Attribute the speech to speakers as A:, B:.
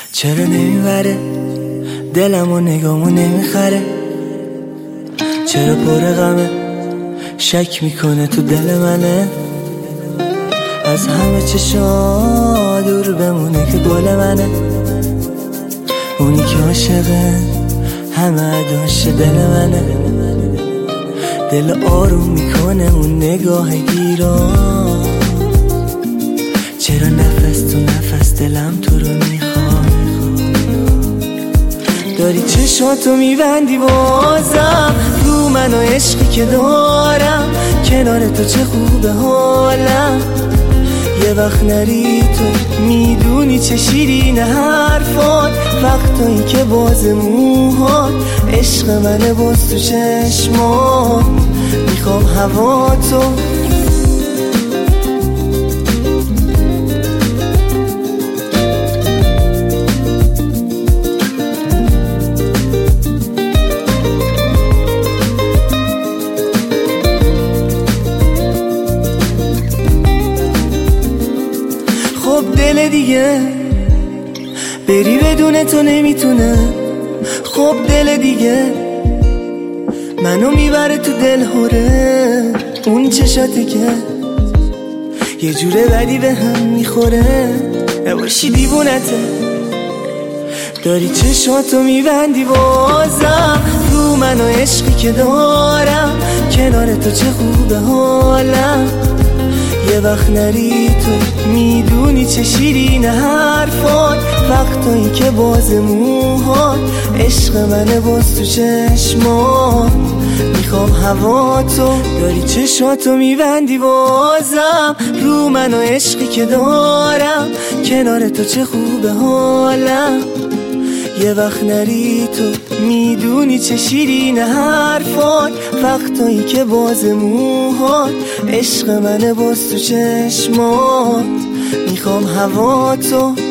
A: چرا نمیبره دلمو نگامو نمیخره؟ چرا پر غمه شک میکنه تو دل منه؟ از همه چشا دور بمونه که گل منه، اونی که عاشقه همه داشت دل منه. دل آروم میکنه اون نگاه گیران، چرا نفس تو نفس دلم تو رو میخواد؟ داری چشاتو میبندی بازم رو من و عشقی که دارم، کنار تو چه خوبه حالم. یه وقت نری تو میدونی چه شیرین حرفات، وقتایی که باز موهات عشق منه باز تو چشمات. میخوام هوا تو دل دیگه بری بدون تو نمیتونه. خب دل دیگه منو میبره تو دل هوره، اون چشاتی که یه جوره بدی به هم میخوره. نباشی دیوونته داری چشاتو میبندی بازم رو من و عشقی که دارم، کنار تو چه خوبه حالم. یه وقت نری تو میدونی چه شیرین حرفات، وقتایی که باز موهات عشق منه باز تو چشمات. میخوام هوا تو داری چشاتو میبندی بازم رو من و عشقی که دارم، کنار تو چه خوبه حالم. یه وقت نری تو میدونی چه شیرین حرفات، وقتایی که باز موهات عشق منه باز تو چشمات. میخوام هوا تو